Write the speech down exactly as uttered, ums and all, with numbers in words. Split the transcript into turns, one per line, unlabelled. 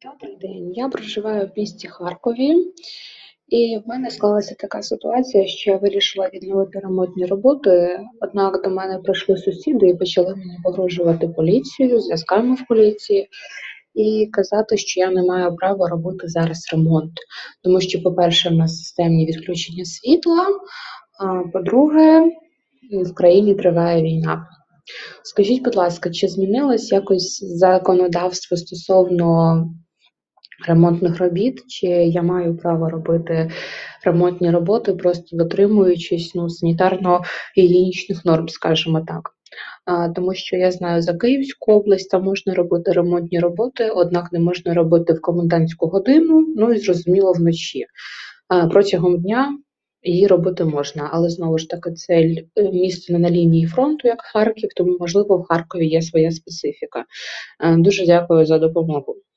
Добрий день. Я проживаю в місті Харкові, і в мене склалася така ситуація, що я вирішила відновити ремонтні роботи. Однак до мене прийшли сусіди і почали мені погрожувати поліцією, зв'язками в поліції, і казати, що я не маю права робити зараз ремонт. Тому що, по-перше, в нас системні відключення світла, а по-друге, в країні триває війна. Скажіть, будь ласка, чи змінилось якось законодавство стосовно ремонтних робіт, чи я маю право робити ремонтні роботи, просто дотримуючись ну, санітарно-гігієнічних норм, скажімо так. А, тому що я знаю за Київську область, там можна робити ремонтні роботи, однак не можна робити в комендантську годину, ну і зрозуміло вночі. А, протягом дня її робити можна, але знову ж таки це л- е, місто не на лінії фронту, як Харків, тому можливо в Харкові є своя специфіка. Е, Дуже дякую за допомогу.